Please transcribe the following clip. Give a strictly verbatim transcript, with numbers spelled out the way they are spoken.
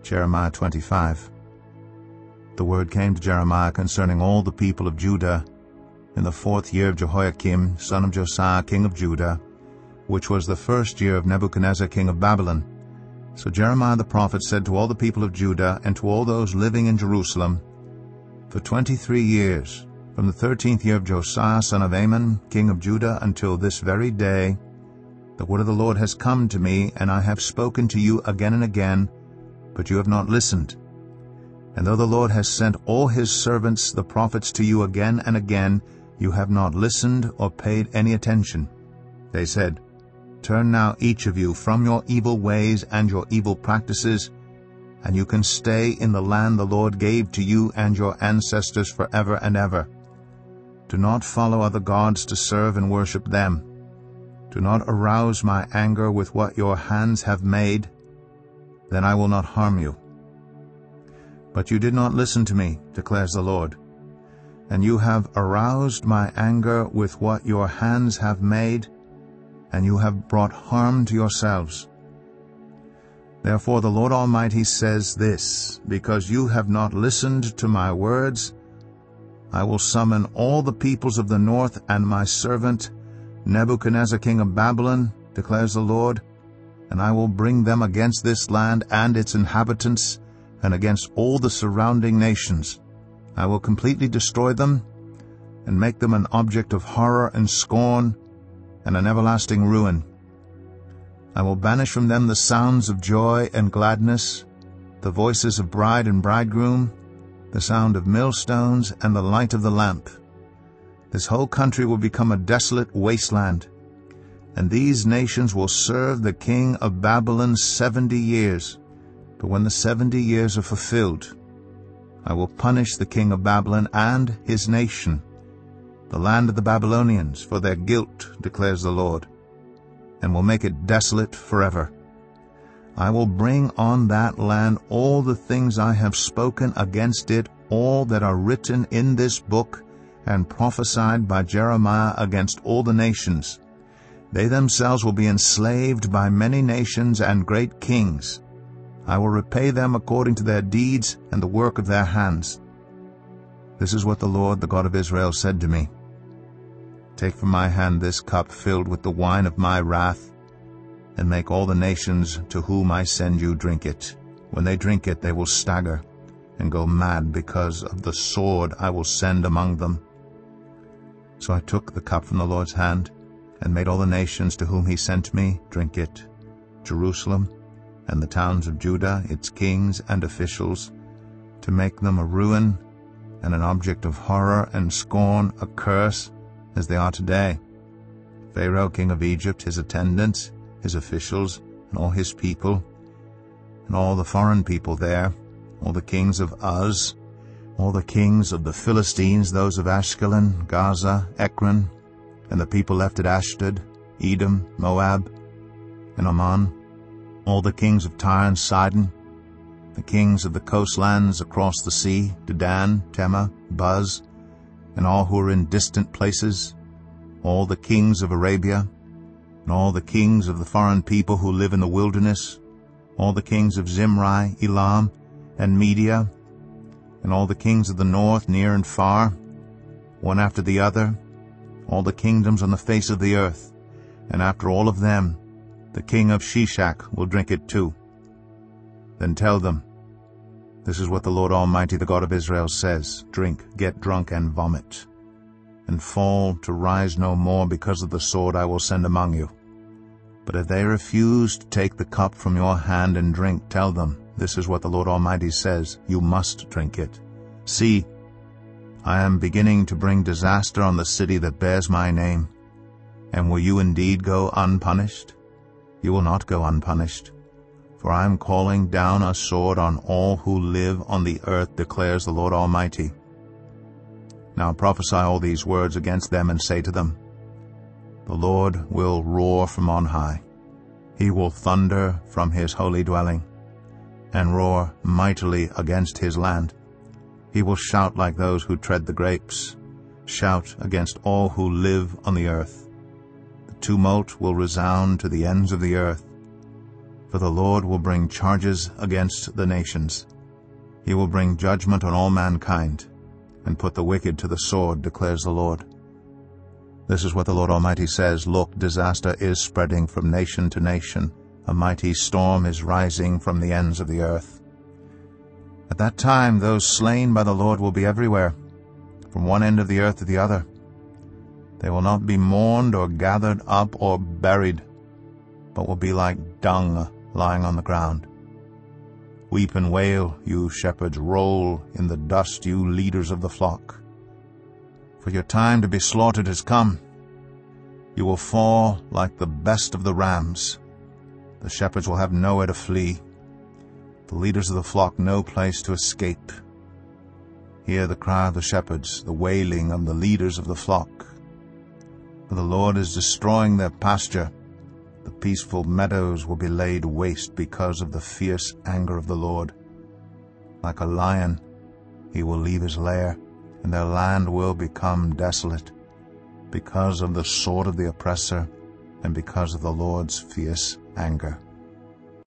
Jeremiah twenty-five. The word came to Jeremiah concerning all the people of Judah in the fourth year of Jehoiakim, son of Josiah, king of Judah, which was the first year of Nebuchadnezzar, king of Babylon. So Jeremiah the prophet said to all the people of Judah and to all those living in Jerusalem, For twenty-three years, from the thirteenth year of Josiah, son of Amon, king of Judah, until this very day, the word of the Lord has come to me, and I have spoken to you again and again, but you have not listened. And though the Lord has sent all his servants, the prophets, to you again and again, you have not listened or paid any attention. They said, Turn now each of you from your evil ways and your evil practices, and you can stay in the land the Lord gave to you and your ancestors forever and ever. Do not follow other gods to serve and worship them. Do not arouse my anger with what your hands have made, then I will not harm you. But you did not listen to me, declares the Lord, and you have aroused my anger with what your hands have made, and you have brought harm to yourselves. Therefore the Lord Almighty says this, Because you have not listened to my words, I will summon all the peoples of the north and my servant Nebuchadnezzar king of Babylon, declares the Lord, and I will bring them against this land and its inhabitants, and against all the surrounding nations. I will completely destroy them, and make them an object of horror and scorn, and an everlasting ruin. I will banish from them the sounds of joy and gladness, the voices of bride and bridegroom, the sound of millstones, and the light of the lamp. This whole country will become a desolate wasteland, and these nations will serve the king of Babylon seventy years. But when the seventy years are fulfilled, I will punish the king of Babylon and his nation, the land of the Babylonians, for their guilt, declares the Lord, and will make it desolate forever. I will bring on that land all the things I have spoken against it, all that are written in this book and prophesied by Jeremiah against all the nations. They themselves will be enslaved by many nations and great kings. I will repay them according to their deeds and the work of their hands. This is what the Lord, the God of Israel, said to me. Take from my hand this cup filled with the wine of my wrath, and make all the nations to whom I send you drink it. When they drink it, they will stagger and go mad because of the sword I will send among them. So I took the cup from the Lord's hand, and made all the nations to whom he sent me drink it, Jerusalem, and the towns of Judah, its kings and officials, to make them a ruin and an object of horror and scorn, a curse, as they are today. Pharaoh, king of Egypt, his attendants, his officials, and all his people, and all the foreign people there, all the kings of Uz, all the kings of the Philistines, those of Ashkelon, Gaza, Ekron, and the people left at Ashdod, Edom, Moab, and Ammon, all the kings of Tyre and Sidon, the kings of the coastlands across the sea, Dedan, Tema, Buz, and all who are in distant places, all the kings of Arabia, and all the kings of the foreign people who live in the wilderness, all the kings of Zimri, Elam, and Media, and all the kings of the north, near and far, one after the other, all the kingdoms on the face of the earth, and after all of them, the king of Shishak will drink it too. Then tell them, This is what the Lord Almighty, the God of Israel, says, Drink, get drunk, and vomit, and fall to rise no more because of the sword I will send among you. But if they refuse to take the cup from your hand and drink, tell them, This is what the Lord Almighty says, You must drink it. See, I am beginning to bring disaster on the city that bears my name. And will you indeed go unpunished? You will not go unpunished. For I am calling down a sword on all who live on the earth, declares the Lord Almighty. Now prophesy all these words against them, and say to them, The Lord will roar from on high. He will thunder from his holy dwelling, and roar mightily against his land. He will shout like those who tread the grapes, shout against all who live on the earth. The tumult will resound to the ends of the earth. For the Lord will bring charges against the nations. He will bring judgment on all mankind, and put the wicked to the sword, declares the Lord. This is what the Lord Almighty says, Look, disaster is spreading from nation to nation. A mighty storm is rising from the ends of the earth. At that time those slain by the Lord will be everywhere, from one end of the earth to the other. They will not be mourned or gathered up or buried, but will be like dung lying on the ground. Weep and wail, you shepherds, roll in the dust, you leaders of the flock. For your time to be slaughtered has come. You will fall like the best of the rams. The shepherds will have nowhere to flee, the leaders of the flock no place to escape. Hear the cry of the shepherds, the wailing of the leaders of the flock. For the Lord is destroying their pasture. The peaceful meadows will be laid waste because of the fierce anger of the Lord. Like a lion, he will leave his lair, and their land will become desolate, because of the sword of the oppressor, and because of the Lord's fierce anger.